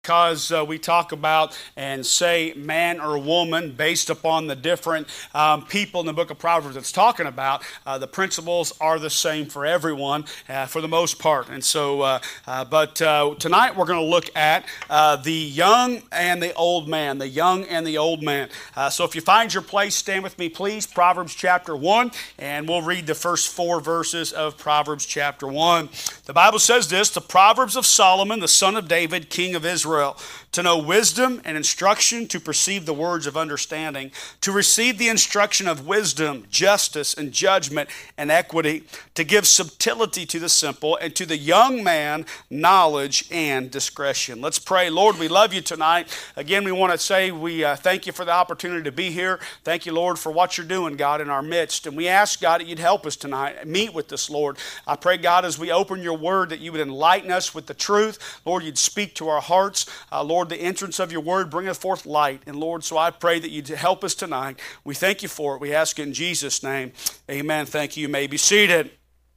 because we talk about and say man or woman based upon the different people in the book of Proverbs it's talking about, the principles are the same for everyone for the most part. And so, but tonight we're going to look at the young and the old man, the young and the old man. So if you find your place, stand with me, please. Proverbs chapter 1, and we'll read the first 4 verses of Proverbs chapter 1. The Bible says this: the Proverbs of Solomon, the son of David, king of Israel, to know wisdom and instruction, to perceive the words of understanding, to receive the instruction of wisdom, justice, and judgment, and equity, to give subtlety to the simple, and to the young man knowledge and discretion. Let's pray. Lord, we love you tonight. Again, we want to say we thank you for the opportunity to be here. Thank you, Lord, for what you're doing, God, in our midst. And we ask, God, that you'd help us tonight. Meet with us, Lord. I pray, God, as we open your word, that you would enlighten us with the truth. Lord, you'd speak to our hearts. Lord, the entrance of your word bringeth forth light. And Lord, so I pray that you'd help us tonight. We thank you for it. We ask it in Jesus' name. Amen. Thank you. You may be seated.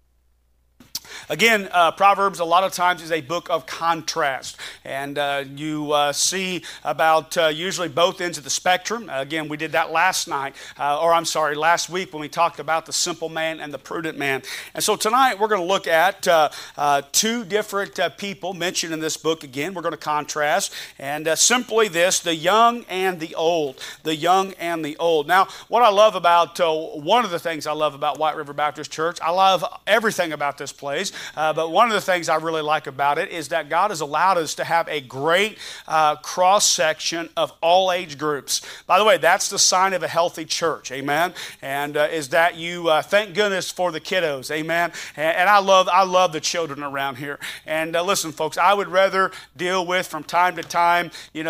Again, Proverbs a lot of times is a book of contrast, and you see about usually both ends of the spectrum. Again, we did that last week when we talked about the simple man and the prudent man. And so tonight we're going to look at 2 different people mentioned in this book. Again, we're going to contrast, and simply this: the young and the old. The young and the old. Now, what I love about, one of the things I love about White River Baptist Church, I love everything about this place. But one of the things I really like about it is that God has allowed us to have a great cross-section of all age groups. By the way, that's the sign of a healthy church, amen? And is that you, thank goodness for the kiddos, amen? And I love the children around here. And listen, folks, I would rather deal with, from time to time,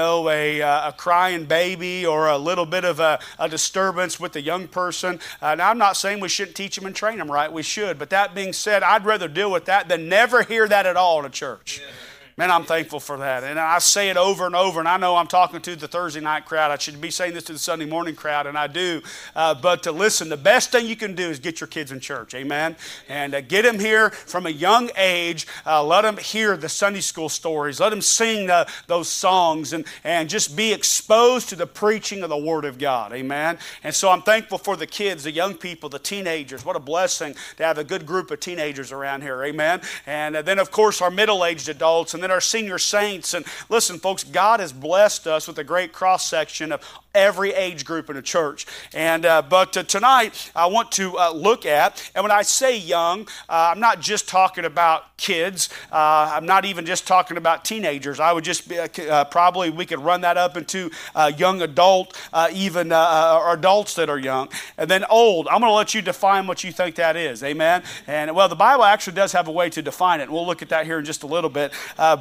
a crying baby or a little bit of a disturbance with a young person. Now, I'm not saying we shouldn't teach them and train them right. We should. But that being said, I'd rather deal with that than never hear that at all in a church. Yeah. Man, I'm thankful for that. And I say it over and over, and I know I'm talking to the Thursday night crowd. I should be saying this to the Sunday morning crowd, and I do. But to listen, the best thing you can do is get your kids in church, amen? And get them here from a young age. Let them hear the Sunday school stories. Let them sing those songs, and just be exposed to the preaching of the Word of God, amen? And so I'm thankful for the kids, the young people, the teenagers. What a blessing to have a good group of teenagers around here, amen? And then, of course, our middle-aged adults, and then our senior saints. And listen, folks, God has blessed us with a great cross-section of every age group in a church. And but tonight I want to look at, and when I say young, I'm not just talking about kids. I'm not even just talking about teenagers. I would just be, probably we could run that up into young adult, even or adults that are young. And then old, I'm going to let you define what you think that is. Amen? And well, the Bible actually does have a way to define it. We'll look at that here in just a little bit.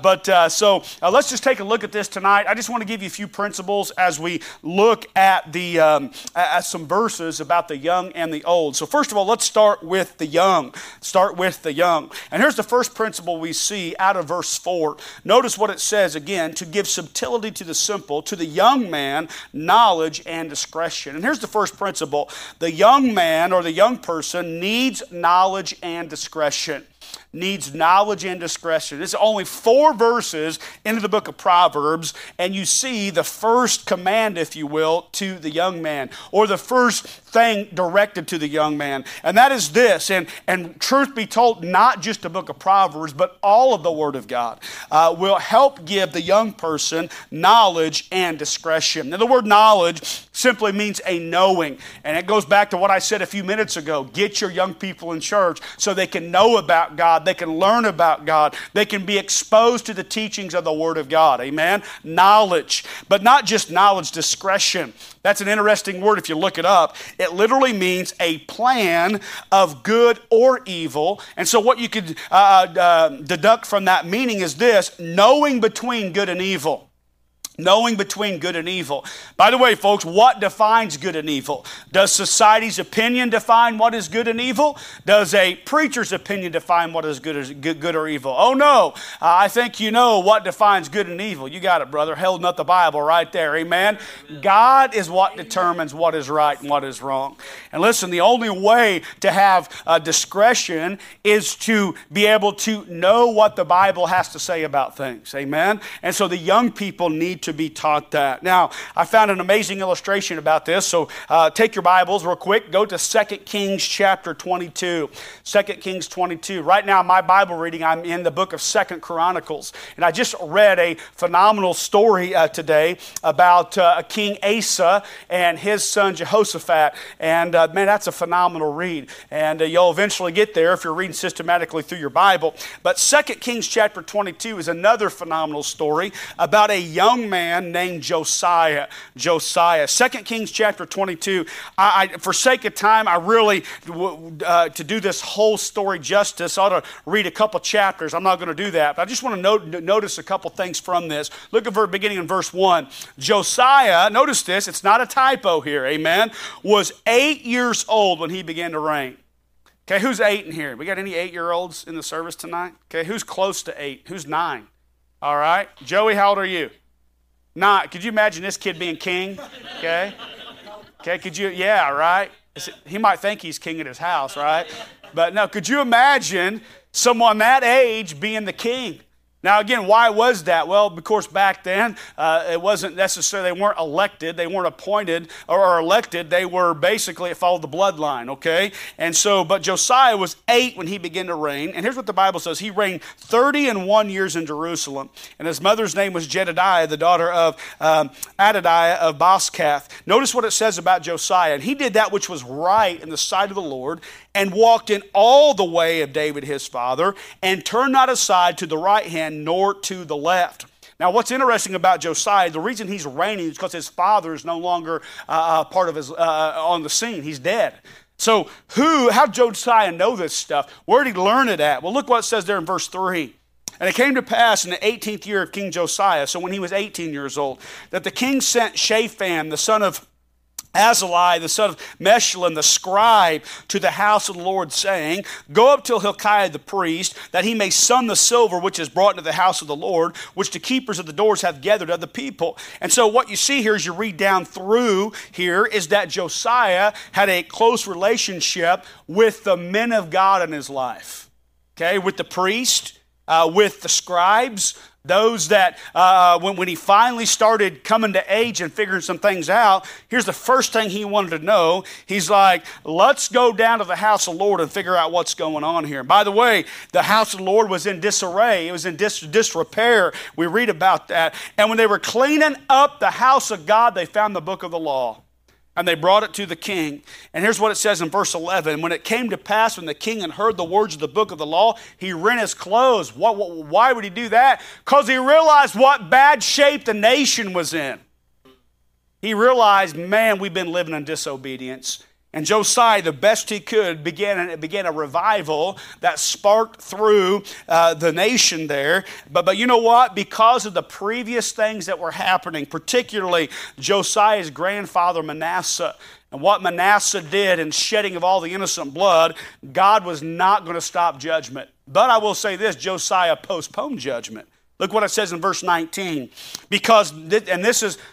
So let's just take a look at this tonight. I just want to give you a few principles as we look at the at some verses about the young and the old. So first of all, let's start with the young. Start with the young. And here's the first principle we see out of verse 4. Notice what it says again: to give subtlety to the simple, to the young man knowledge and discretion. And here's the first principle: the young man or the young person needs knowledge and discretion. Needs knowledge and discretion. It's only 4 verses into the book of Proverbs, and you see the first command, if you will, to the young man, or the first thing directed to the young man, and that is this. And truth be told, not just the book of Proverbs, but all of the Word of God will help give the young person knowledge and discretion. Now, the word knowledge simply means a knowing, and it goes back to what I said a few minutes ago. Get your young people in church so they can know about God, they can learn about God, they can be exposed to the teachings of the Word of God. Amen? Knowledge, but not just knowledge, discretion. That's an interesting word if you look it up. It literally means a plan of good or evil. And so what you could deduct from that meaning is this: knowing between good and evil. Knowing between good and evil. By the way, folks, what defines good and evil? Does society's opinion define what is good and evil? Does a preacher's opinion define what is good or evil? Oh no, I think you know what defines good and evil. You got it, brother. Holding up the Bible right there, amen? God is what determines what is right and what is wrong. And listen, the only way to have discretion is to be able to know what the Bible has to say about things, amen? And so the young people need to be taught that. Now, I found an amazing illustration about this, so take your Bibles real quick. Go to 2 Kings chapter 22. 2 Kings 22. Right now, my Bible reading, I'm in the book of 2 Chronicles, and I just read a phenomenal story today about King Asa and his son Jehoshaphat, and man, that's a phenomenal read, and you'll eventually get there if you're reading systematically through your Bible. But 2 Kings chapter 22 is another phenomenal story about a young man named Josiah. 2 Kings chapter 22. For sake of time, I really, to do this whole story justice, I ought to read a couple chapters. I'm not going to do that, but I just want to notice a couple things from this. Look at beginning in verse 1. Josiah, notice this, it's not a typo here, amen, was 8 years old when he began to reign. Okay, who's 8 in here? We got any 8-year-olds in the service tonight? Okay, who's close to 8? Who's 9? All right. Joey, how old are you? 9. Could you imagine this kid being king? Okay. Okay, could you? Yeah, right. He might think he's king at his house, right? But no, could you imagine someone that age being the king? Now, again, why was that? Well, of course, back then, it wasn't necessarily, they weren't elected, they weren't appointed or elected, they were basically, it followed the bloodline, okay? And so, but Josiah was 8 when he began to reign, and here's what the Bible says. He reigned 31 years in Jerusalem, and his mother's name was Jedidiah, the daughter of Adadiah of Boskath. Notice what it says about Josiah. And he did that which was right in the sight of the Lord, and walked in all the way of David his father, and turned not aside to the right hand nor to the left. Now, what's interesting about Josiah, the reason he's reigning is because his father is no longer part of his on the scene. He's dead. So how did Josiah know this stuff? Where did he learn it at? Well, look what it says there in verse 3. And it came to pass in the 18th year of King Josiah, so when he was 18 years old, that the king sent Shaphan, the son of Azaliah, the son of Meshullam, the scribe, to the house of the Lord, saying, Go up till Hilkiah the priest, that he may sum the silver which is brought into the house of the Lord, which the keepers of the doors have gathered of the people. And so what you see here as you read down through here is that Josiah had a close relationship with the men of God in his life. Okay, with the priest, with the scribes, those that, when he finally started coming to age and figuring some things out, here's the first thing he wanted to know. He's like, let's go down to the house of the Lord and figure out what's going on here. By the way, the house of the Lord was in disarray. It was in disrepair. We read about that. And when they were cleaning up the house of God, they found the book of the law. And they brought it to the king. And here's what it says in verse 11. When it came to pass, when the king had heard the words of the book of the law, he rent his clothes. Why would he do that? Because he realized what bad shape the nation was in. He realized, man, we've been living in disobedience. And Josiah, the best he could, began a revival that sparked through the nation there. But you know what? Because of the previous things that were happening, particularly Josiah's grandfather Manasseh, and what Manasseh did in shedding of all the innocent blood, God was not going to stop judgment. But I will say this, Josiah postponed judgment. Look what it says in verse 19. Because, and this is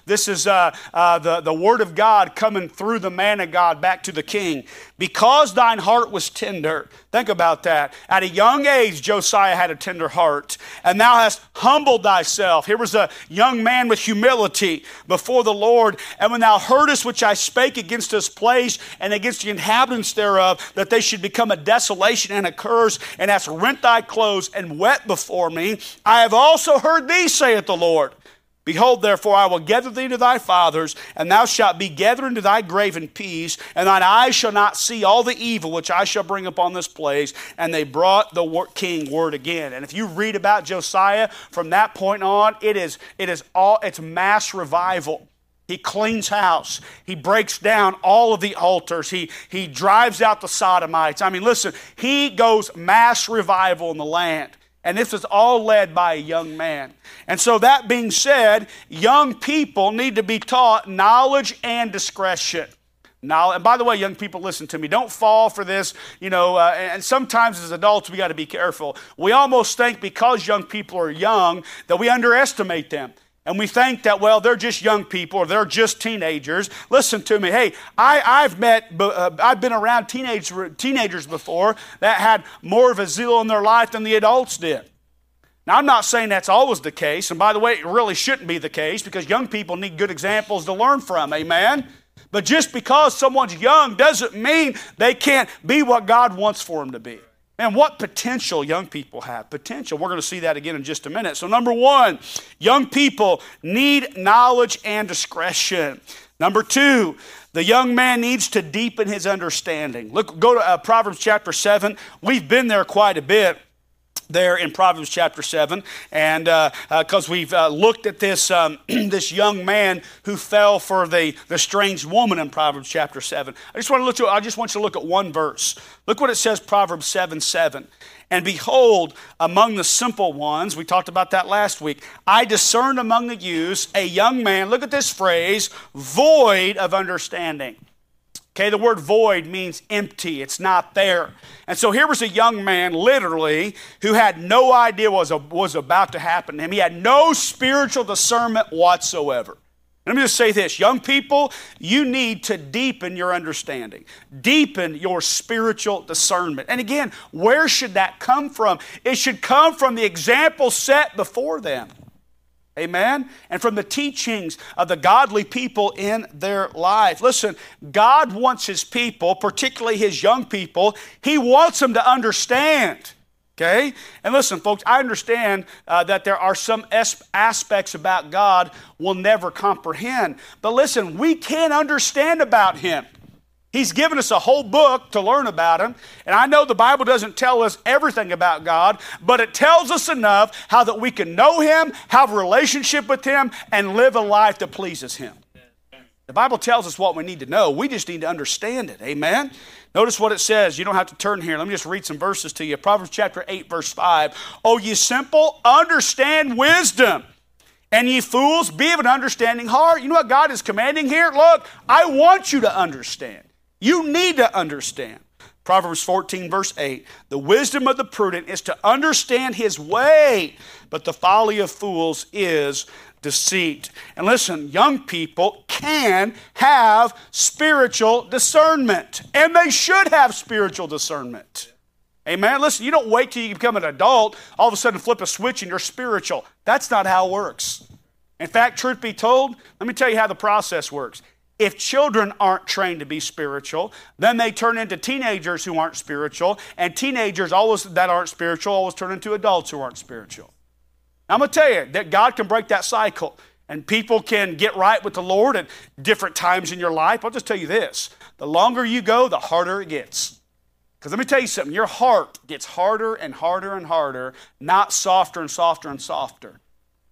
the word of God coming through the man of God back to the king. Because thine heart was tender. Think about that. At a young age, Josiah had a tender heart. And thou hast humbled thyself. Here was a young man with humility before the Lord. And when thou heardest which I spake against this place and against the inhabitants thereof, that they should become a desolation and a curse, and hast rent thy clothes and wept before me, I have also heard thee, saith the Lord. Behold, therefore, I will gather thee to thy fathers, and thou shalt be gathered into thy grave in peace, and thine eyes shall not see all the evil which I shall bring upon this place. And they brought the king word again. And if you read about Josiah from that point on, it's mass revival. He cleans house. He breaks down all of the altars. He drives out the sodomites. I mean, listen, he goes mass revival in the land. And this was all led by a young man. And so that being said, young people need to be taught knowledge and discretion. Now, and by the way, young people, listen to me. Don't fall for this, and sometimes as adults we got to be careful. We almost think because young people are young that we underestimate them. And we think that, well, they're just young people or they're just teenagers. Listen to me. Hey, I've been around teenagers before that had more of a zeal in their life than the adults did. Now, I'm not saying that's always the case. And by the way, it really shouldn't be the case because young people need good examples to learn from. Amen? But just because someone's young doesn't mean they can't be what God wants for them to be. Man, what potential young people have. Potential. We're going to see that again in just a minute. So number one, young people need knowledge and discretion. Number two, the young man needs to deepen his understanding. Go to Proverbs chapter 7. We've been there quite a bit. There in Proverbs chapter 7, and because we've looked at this this young man who fell for the strange woman in Proverbs chapter 7. I just want you to look at one verse. Look what it says, Proverbs 7:7. And behold, among the simple ones, we talked about that last week, I discerned among the youths a young man, look at this phrase, void of understanding. Okay, the word void means empty. It's not there. And so here was a young man, literally, who had no idea what was about to happen to him. He had no spiritual discernment whatsoever. Let me just say this. Young people, you need to deepen your understanding. Deepen your spiritual discernment. And again, where should that come from? It should come from the example set before them. Amen? And from the teachings of the godly people in their life. Listen, God wants His people, particularly His young people, He wants them to understand. Okay? And listen, folks, I understand that there are some aspects about God we'll never comprehend. But listen, we can understand about Him. He's given us a whole book to learn about Him. And I know the Bible doesn't tell us everything about God, but it tells us enough how that we can know Him, have a relationship with Him, and live a life that pleases Him. The Bible tells us what we need to know. We just need to understand it. Amen? Notice what it says. You don't have to turn here. Let me just read some verses to you. Proverbs chapter 8, verse 5. O ye simple, understand wisdom. And ye fools, be of an understanding heart. You know what God is commanding here? Look, I want you to understand. You need to understand. Proverbs 14, verse 8. The wisdom of the prudent is to understand his way, but the folly of fools is deceit. And listen, young people can have spiritual discernment, and they should have spiritual discernment. Amen? Listen, you don't wait till you become an adult, all of a sudden flip a switch and you're spiritual. That's not how it works. In fact, truth be told, let me tell you how the process works. If children aren't trained to be spiritual, then they turn into teenagers who aren't spiritual, and teenagers that aren't spiritual always turn into adults who aren't spiritual. Now, I'm going to tell you that God can break that cycle, and people can get right with the Lord at different times in your life. I'll just tell you this. The longer you go, the harder it gets. Because let me tell you something. Your heart gets harder and harder and harder, not softer and softer and softer,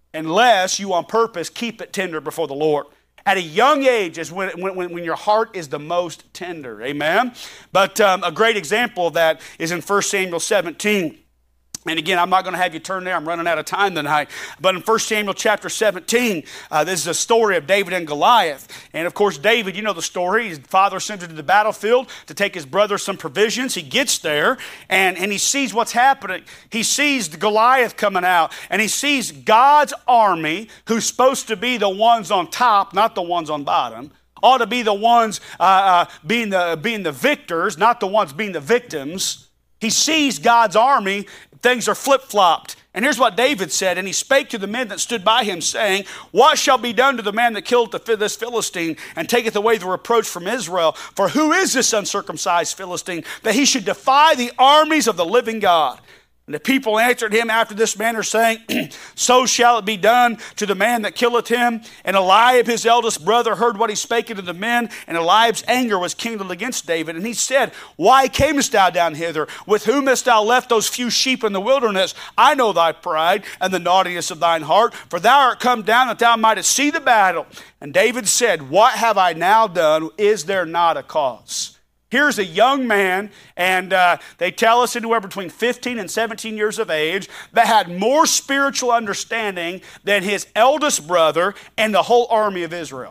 unless you on purpose keep it tender before the Lord. At a young age is when your heart is the most tender. Amen? But a great example of that is in 1 Samuel 17. And again, I'm not going to have you turn there. I'm running out of time tonight. But in 1 Samuel chapter 17, this is a story of David and Goliath. And of course, David, you know the story. His father sends him to the battlefield to take his brother some provisions. He gets there and he sees what's happening. He sees Goliath coming out. And he sees God's army, who's supposed to be the ones on top, not the ones on bottom. Ought to be the ones being the victors, not the ones being the victims. He sees God's army. Things are flip-flopped. And here's what David said. And he spake to the men that stood by him, saying, what shall be done to the man that killed this Philistine and taketh away the reproach from Israel? For who is this uncircumcised Philistine, that he should defy the armies of the living God? And the people answered him after this manner, saying, so shall it be done to the man that killeth him. And Eliab, his eldest brother, heard what he spake unto the men, and Eliab's anger was kindled against David. And he said, why camest thou down hither? With whom hast thou left those few sheep in the wilderness? I know thy pride and the naughtiness of thine heart, for thou art come down that thou mightest see the battle. And David said, what have I now done? Is there not a cause? Here's a young man, and they tell us anywhere between 15 and 17 years of age, that had more spiritual understanding than his eldest brother and the whole army of Israel.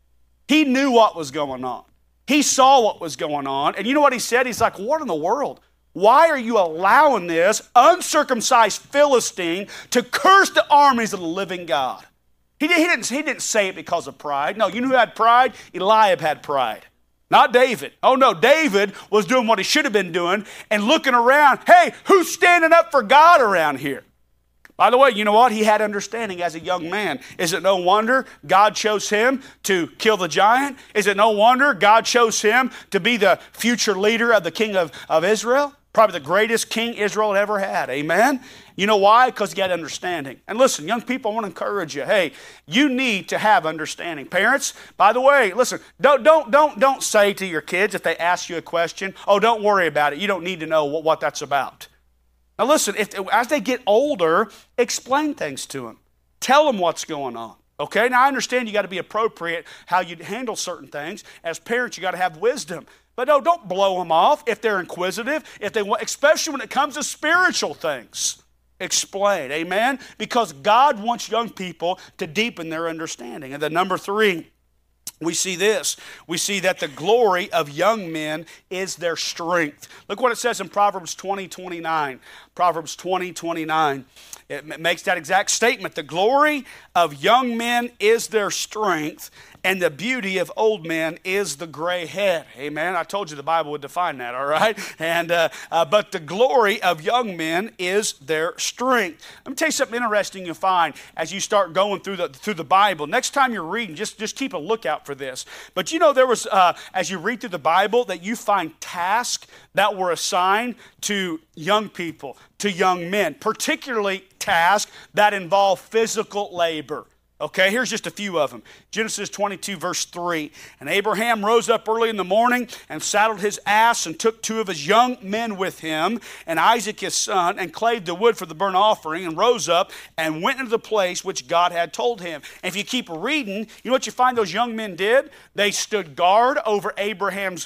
He knew what was going on. He saw what was going on. And you know what he said? He's like, what in the world? Why are you allowing this uncircumcised Philistine to curse the armies of the living God? He didn't say it because of pride. No, you know who had pride? Eliab had pride. Not David. Oh no, David was doing what he should have been doing and looking around. Hey, who's standing up for God around here? By the way, you know what? He had understanding as a young man. Is it no wonder God chose him to kill the giant? Is it no wonder God chose him to be the future leader of the king of Israel? Probably the greatest king Israel ever had. Amen? You know why? Because he had understanding. And listen, young people, I want to encourage you. Hey, you need to have understanding. Parents, by the way, listen, don't say to your kids if they ask you a question, oh, don't worry about it. You don't need to know what that's about. Now listen, as they get older, explain things to them. Tell them what's going on. Okay? Now I understand you got to be appropriate how you handle certain things. As parents, you got to have wisdom. But no, don't blow them off if they're inquisitive, especially when it comes to spiritual things. Explain, amen? Because God wants young people to deepen their understanding. And then number 3, we see this. We see that the glory of young men is their strength. Look what it says in Proverbs 20:29. Proverbs 20:29. It makes that exact statement. The glory of young men is their strength, and the beauty of old men is the gray head. Amen. I told you the Bible would define that, all right? And but the glory of young men is their strength. Let me tell you something interesting you'll find as you start going through the Bible. Next time you're reading, just keep a lookout for this. But you know, there was as you read through the Bible, that you find tasks that were assigned to young people, to young men, particularly tasks that involve physical labor. Okay, here's just a few of them. Genesis 22, verse 3. And Abraham rose up early in the morning and saddled his ass and took 2 of his young men with him and Isaac his son and clave the wood for the burnt offering and rose up and went into the place which God had told him. And if you keep reading, you know what you find those young men did? They stood guard over Abraham's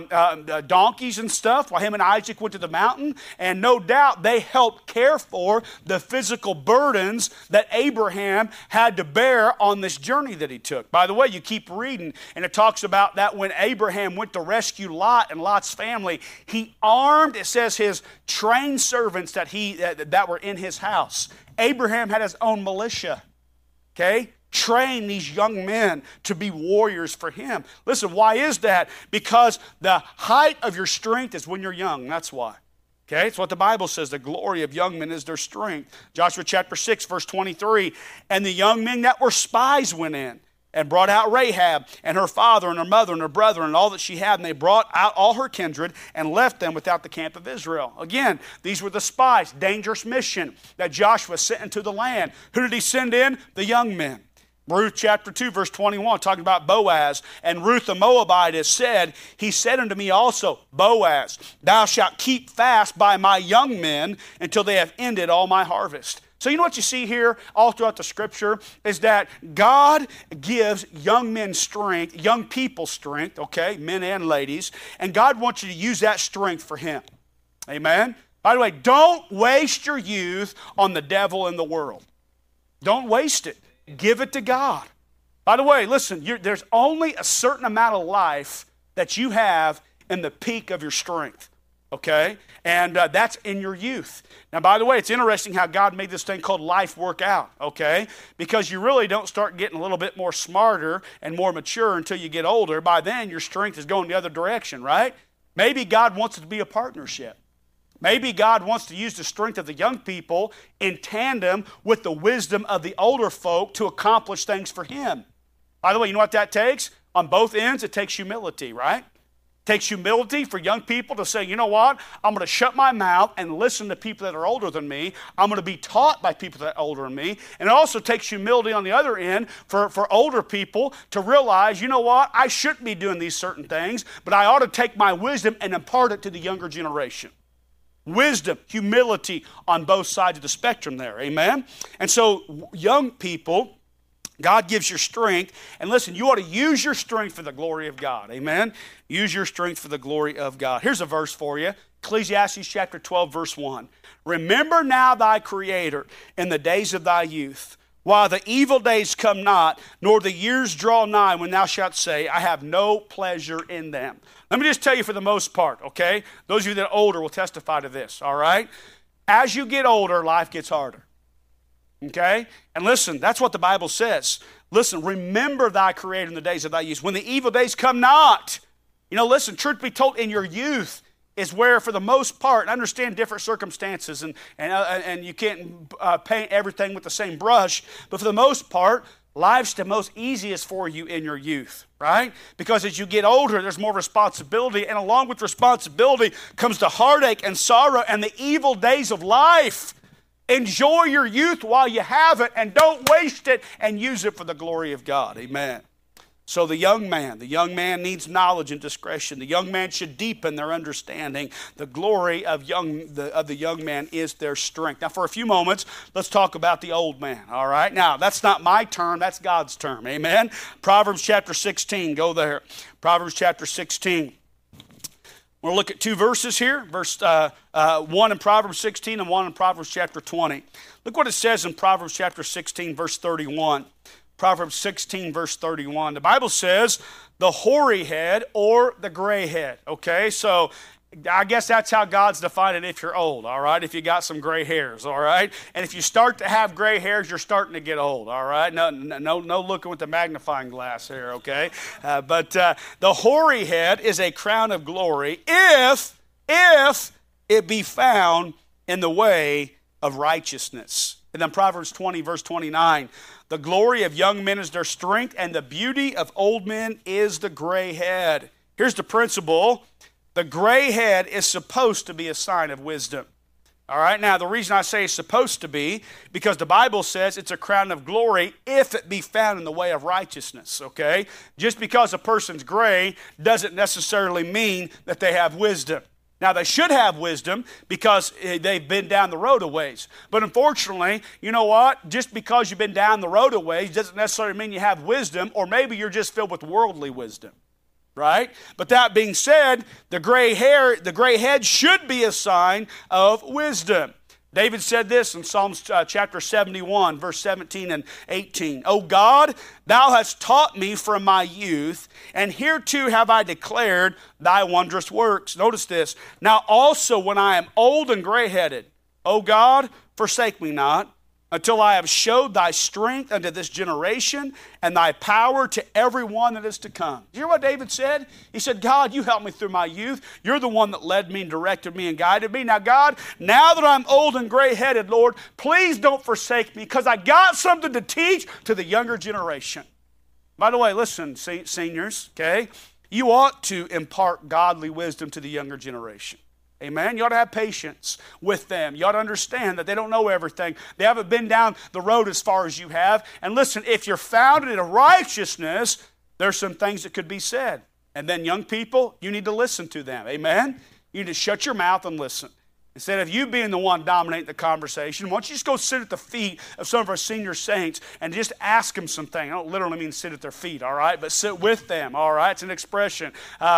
donkeys and stuff while him and Isaac went to the mountain. And no doubt they helped care for the physical burdens that Abraham had to bear on this journey that he took. By the way, you keep reading, and it talks about that when Abraham went to rescue Lot and Lot's family, he armed, it says, his trained servants that were in his house. Abraham had his own militia. Okay? Train these young men to be warriors for him. Listen, why is that? Because the height of your strength is when you're young. That's why. Okay, it's what the Bible says. The glory of young men is their strength. Joshua chapter 6, verse 23. And the young men that were spies went in and brought out Rahab and her father and her mother and her brother and all that she had. And they brought out all her kindred and left them without the camp of Israel. Again, these were the spies. Dangerous mission that Joshua sent into the land. Who did he send in? The young men. Ruth chapter 2, verse 21, talking about Boaz. And Ruth the Moabitess said, he said unto me also, Boaz, thou shalt keep fast by my young men until they have ended all my harvest. So you know what you see here all throughout the Scripture is that God gives young men strength, young people strength, okay, men and ladies, and God wants you to use that strength for Him. Amen? By the way, don't waste your youth on the devil and the world. Don't waste it. Give it to God. By the way, listen, there's only a certain amount of life that you have in the peak of your strength, okay? And that's in your youth. Now, by the way, it's interesting how God made this thing called life work out, okay? Because you really don't start getting a little bit more smarter and more mature until you get older. By then, your strength is going the other direction, right? Maybe God wants it to be a partnership. Maybe God wants to use the strength of the young people in tandem with the wisdom of the older folk to accomplish things for Him. By the way, you know what that takes? On both ends, it takes humility, right? It takes humility for young people to say, you know what? I'm going to shut my mouth and listen to people that are older than me. I'm going to be taught by people that are older than me. And it also takes humility on the other end for older people to realize, you know what? I shouldn't be doing these certain things, but I ought to take my wisdom and impart it to the younger generation. Wisdom, humility on both sides of the spectrum there, amen? And so young people God gives you strength. And listen, you ought to use your strength for the glory of God. Amen? Use your strength for the glory of God. Here's a verse for you. Ecclesiastes chapter 12, verse 1. Remember now thy Creator in the days of thy youth, while the evil days come not, nor the years draw nigh, when thou shalt say, I have no pleasure in them. Let me just tell you for the most part, okay? Those of you that are older will testify to this, all right? As you get older, life gets harder. Okay? And listen, that's what the Bible says. Listen, remember thy Creator in the days of thy youth, when the evil days come not. Listen, truth be told, in your youth is where, for the most part, I understand different circumstances, and you can't paint everything with the same brush, but for the most part, life's the most easiest for you in your youth, right? Because as you get older, there's more responsibility, and along with responsibility comes the heartache and sorrow and the evil days of life. Enjoy your youth while you have it, and don't waste it, and use it for the glory of God. Amen. So the young man needs knowledge and discretion. The young man should deepen their understanding. The glory of the young man is their strength. Now for a few moments, let's talk about the old man, all right? Now, that's not my term, that's God's term, amen? Proverbs chapter 16, go there. Proverbs chapter 16. We're going to look at two verses here, verse 1 in Proverbs 16 and 1 in Proverbs chapter 20. Look what it says in Proverbs chapter 16, verse 31. Proverbs 16, verse 31. The Bible says, the hoary head or the gray head. Okay, so I guess that's how God's defined it if you're old, all right? If you got some gray hairs, all right? And if you start to have gray hairs, you're starting to get old, all right? No looking with the magnifying glass here, okay? But the hoary head is a crown of glory if it be found in the way of righteousness. And then Proverbs 20, verse 29, the glory of young men is their strength, and the beauty of old men is the gray head. Here's the principle. The gray head is supposed to be a sign of wisdom. All right, now the reason I say it's supposed to be, because the Bible says it's a crown of glory if it be found in the way of righteousness, okay? Just because a person's gray doesn't necessarily mean that they have wisdom. Now, they should have wisdom because they've been down the road a ways. But unfortunately, you know what? Just because you've been down the road a ways doesn't necessarily mean you have wisdom, or maybe you're just filled with worldly wisdom, right? But that being said, the gray head should be a sign of wisdom. David said this in Psalms chapter 71, verse 17 and 18. O God, thou hast taught me from my youth, and hereto have I declared thy wondrous works. Notice this. Now also when I am old and gray-headed, O God, forsake me not, until I have showed thy strength unto this generation, and thy power to every one that is to come. You hear what David said? He said, God, you helped me through my youth. You're the one that led me and directed me and guided me. Now, God, now that I'm old and gray-headed, Lord, please don't forsake me, because I got something to teach to the younger generation. By the way, listen, seniors, okay? You ought to impart godly wisdom to the younger generation. Amen. You ought to have patience with them. You ought to understand that they don't know everything. They haven't been down the road as far as you have. And listen, if you're founded in righteousness, there's some things that could be said. And then young people, you need to listen to them. Amen. You need to shut your mouth and listen. Instead of you being the one dominating the conversation, why don't you just go sit at the feet of some of our senior saints and just ask them something. I don't literally mean sit at their feet, all right? But sit with them, all right? It's an expression.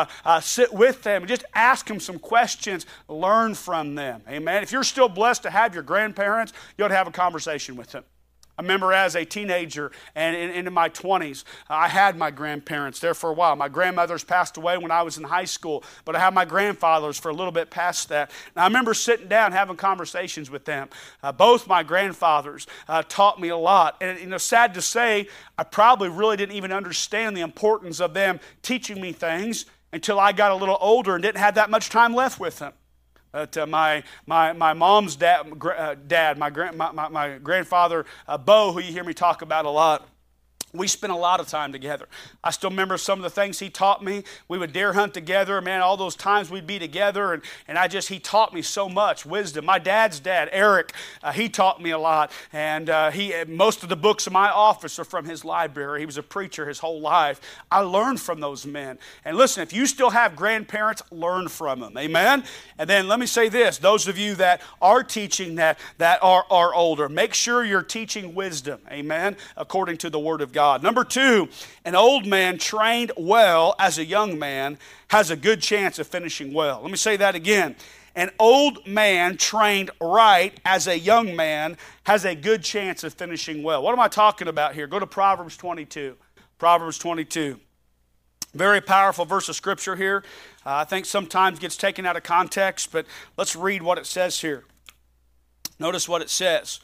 Sit with them and just ask them some questions. Learn from them, amen? If you're still blessed to have your grandparents, you ought to have a conversation with them. I remember as a teenager and into my 20s, I had my grandparents there for a while. My grandmothers passed away when I was in high school, but I had my grandfathers for a little bit past that. And I remember sitting down having conversations with them. Both my grandfathers taught me a lot. And sad to say, I probably really didn't even understand the importance of them teaching me things until I got a little older and didn't have that much time left with them. My mom's dad, my grandfather, Bo, who you hear me talk about a lot, we spent a lot of time together. I still remember some of the things he taught me. We would deer hunt together, man, all those times we'd be together, and he taught me so much wisdom. My dad's dad, Eric, he taught me a lot, and most of the books in my office are from his library. He was a preacher his whole life. I learned from those men. And listen, if you still have grandparents, learn from them, amen? And then let me say this, those of you that are teaching that are older, make sure you're teaching wisdom, amen, according to the Word of God. Number 2, an old man trained well as a young man has a good chance of finishing well. Let me say that again. An old man trained right as a young man has a good chance of finishing well. What am I talking about here? Go to Proverbs 22. Proverbs 22. Very powerful verse of Scripture here. I think sometimes gets taken out of context, but let's read what it says here. Notice what it says.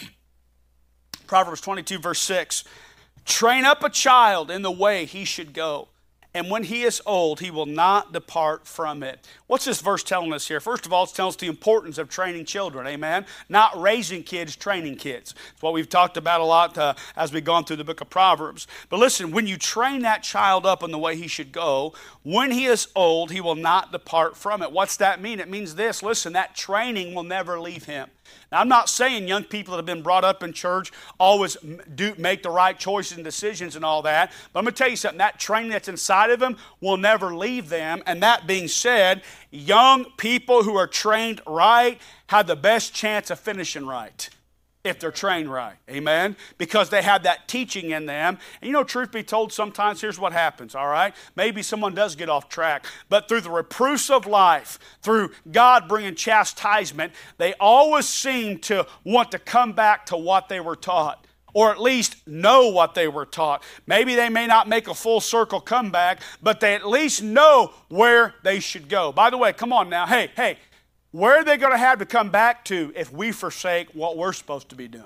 Proverbs 22, verse 6. Train up a child in the way he should go, and when he is old, he will not depart from it. What's this verse telling us here? First of all, it tells us the importance of training children, amen? Not raising kids, training kids. It's what we've talked about a lot as we've gone through the book of Proverbs. But listen, when you train that child up in the way he should go, when he is old, he will not depart from it. What's that mean? It means this. Listen, that training will never leave him. Now, I'm not saying young people that have been brought up in church always make the right choices and decisions and all that. But I'm going to tell you something. That training that's inside of them will never leave them. And that being said, young people who are trained right have the best chance of finishing right if they're trained right. Amen? Because they have that teaching in them. And you know, truth be told, sometimes here's what happens, all right? Maybe someone does get off track. But through the reproofs of life, through God bringing chastisement, they always seem to want to come back to what they were taught, or at least know what they were taught. Maybe they may not make a full circle comeback, but they at least know where they should go. By the way, come on now. Hey, where are they going to have to come back to if we forsake what we're supposed to be doing?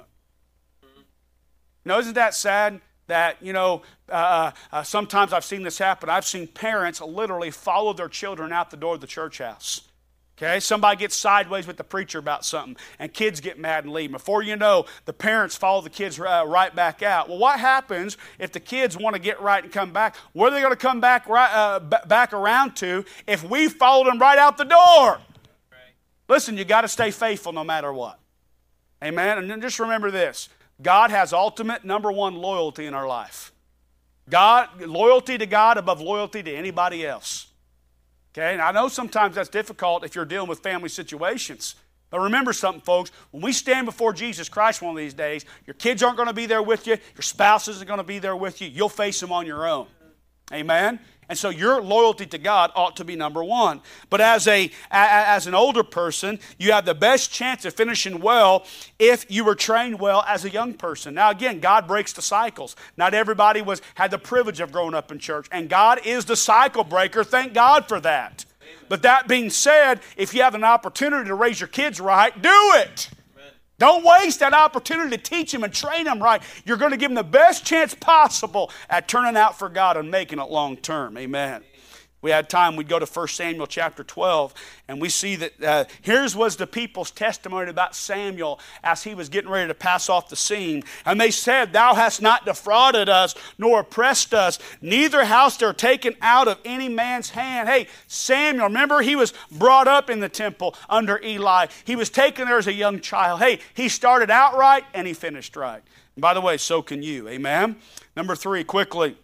Now, isn't that sad that, sometimes I've seen this happen. I've seen parents literally follow their children out the door of the church house. Okay, somebody gets sideways with the preacher about something, and kids get mad and leave. Before you know, the parents follow the kids right back out. Well, what happens if the kids want to get right and come back? Where are they going to come back around to if we follow them right out the door? Listen, you got to stay faithful no matter what. Amen? And just remember this. God has ultimate, number one, loyalty in our life. Loyalty to God above loyalty to anybody else. Okay? And I know sometimes that's difficult if you're dealing with family situations. But remember something, folks. When we stand before Jesus Christ one of these days, your kids aren't going to be there with you. Your spouse isn't going to be there with you. You'll face them on your own. Amen? And so your loyalty to God ought to be number one. But as an older person, you have the best chance of finishing well if you were trained well as a young person. Now again, God breaks the cycles. Not everybody had the privilege of growing up in church. And God is the cycle breaker. Thank God for that. But that being said, if you have an opportunity to raise your kids right, do it. Don't waste that opportunity to teach them and train them right. You're going to give them the best chance possible at turning out for God and making it long term. Amen. We had time, we'd go to 1 Samuel chapter 12, and we see that here's was the people's testimony about Samuel as he was getting ready to pass off the scene. And they said, "Thou hast not defrauded us, nor oppressed us, neither hast thou taken out of any man's hand." Hey, Samuel, remember he was brought up in the temple under Eli. He was taken there as a young child. Hey, he started out right and he finished right. And by the way, so can you. Amen? Number 3, quickly.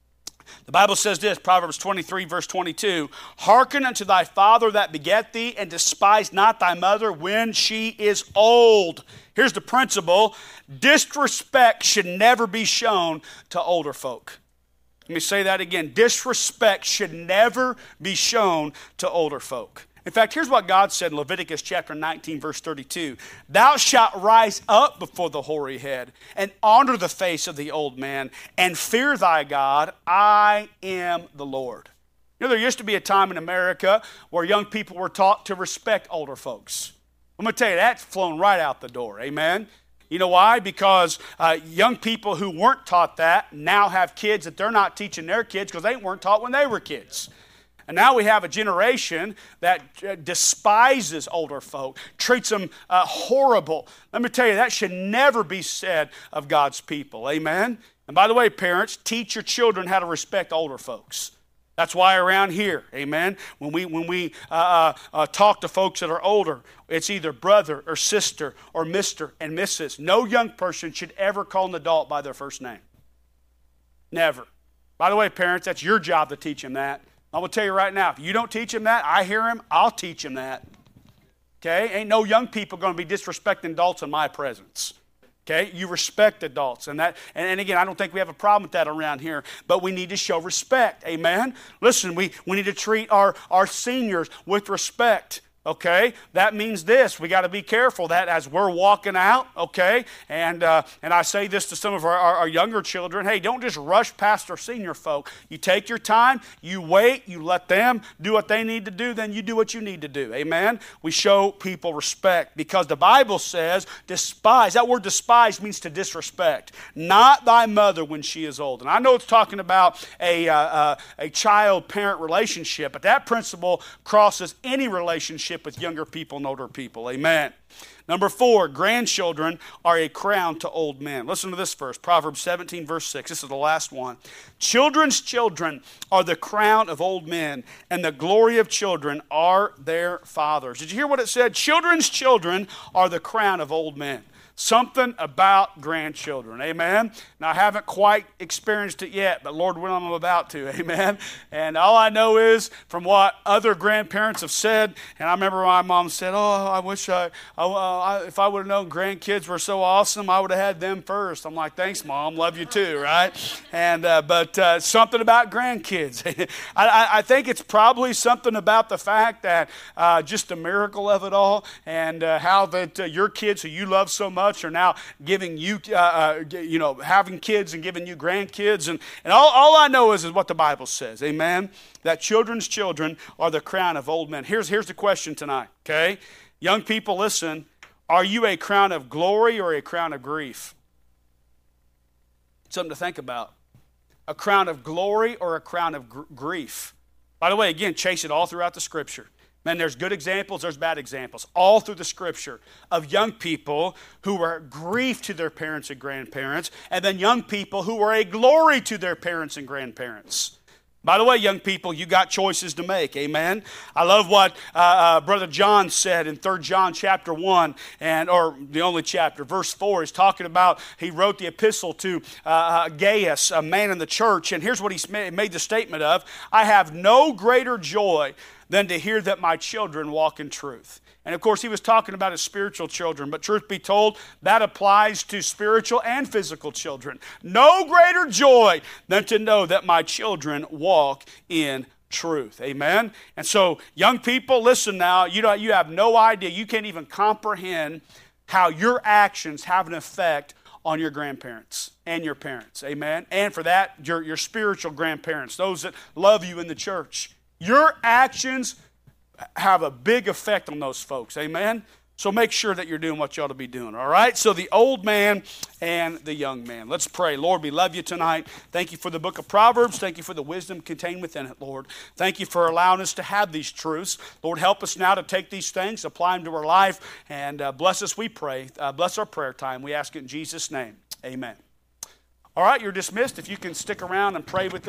The Bible says this, Proverbs 23, verse 22, "Hearken unto thy father that begat thee, and despise not thy mother when she is old." Here's the principle. Disrespect should never be shown to older folk. Let me say that again. Disrespect should never be shown to older folk. In fact, here's what God said in Leviticus chapter 19, verse 32. "Thou shalt rise up before the hoary head, and honor the face of the old man, and fear thy God. I am the Lord." You know, there used to be a time in America where young people were taught to respect older folks. I'm going to tell you, that's flown right out the door. Amen? You know why? Because young people who weren't taught that now have kids that they're not teaching their kids because they weren't taught when they were kids. And now we have a generation that despises older folk, treats them horrible. Let me tell you, that should never be said of God's people. Amen? And by the way, parents, teach your children how to respect older folks. That's why around here, amen, when we talk to folks that are older, it's either brother or sister or Mr. and Mrs. No young person should ever call an adult by their first name. Never. By the way, parents, that's your job to teach him that. I'm going to tell you right now, if you don't teach him that, I hear him, I'll teach him that. Okay? Ain't no young people going to be disrespecting adults in my presence. Okay? You respect adults. And again, I don't think we have a problem with that around here, but we need to show respect. Amen? Listen, we need to treat our seniors with respect. Okay, that means this. We got to be careful that as we're walking out, okay, and I say this to some of our younger children, hey, don't just rush past our senior folk. You take your time, you wait, you let them do what they need to do, then you do what you need to do. Amen? We show people respect because the Bible says despise. That word despise means to disrespect. Not thy mother when she is old. And I know it's talking about a child-parent relationship, but that principle crosses any relationship with younger people and older people. Amen. Number 4, grandchildren are a crown to old men. Listen to this verse, Proverbs 17, verse 6. This is the last one. Children's children are the crown of old men, and the glory of children are their fathers. Did you hear what it said? Children's children are the crown of old men. Something about grandchildren, amen? Now, I haven't quite experienced it yet, but Lord willing, I'm about to, amen? And all I know is from what other grandparents have said, and I remember my mom said, oh, I wish if I would have known grandkids were so awesome, I would have had them first. I'm like, thanks, Mom, love you too, right? And but something about grandkids. I think it's probably something about the fact that just the miracle of it all, and how that your kids who you love so much are now giving you, having kids and giving you grandkids. And all I know is what the Bible says, amen? That children's children are the crown of old men. Here's the question tonight, okay? Young people, listen, are you a crown of glory or a crown of grief? Something to think about. A crown of glory or a crown of grief? By the way, again, chase it all throughout the Scripture. Man, there's good examples, there's bad examples, all through the Scripture of young people who were grief to their parents and grandparents, and then young people who were a glory to their parents and grandparents. By the way, young people, you got choices to make, amen? I love what Brother John said in 3 John chapter 1, or the only chapter, verse 4. He's talking about, he wrote the epistle to Gaius, a man in the church, and here's what he made the statement of: I have no greater joy than to hear that my children walk in truth. And of course, he was talking about his spiritual children, but truth be told, that applies to spiritual and physical children. No greater joy than to know that my children walk in truth. Amen? And so, young people, listen now, you have no idea, you can't even comprehend how your actions have an effect on your grandparents and your parents. Amen? And for that, your spiritual grandparents, those that love you in the church. Your actions have a big effect on those folks. Amen? So make sure that you're doing what you ought to be doing. All right? So the old man and the young man. Let's pray. Lord, we love you tonight. Thank you for the book of Proverbs. Thank you for the wisdom contained within it, Lord. Thank you for allowing us to have these truths. Lord, help us now to take these things, apply them to our life, and bless us, we pray. Bless our prayer time. We ask it in Jesus' name. Amen. All right, you're dismissed. If you can stick around and pray with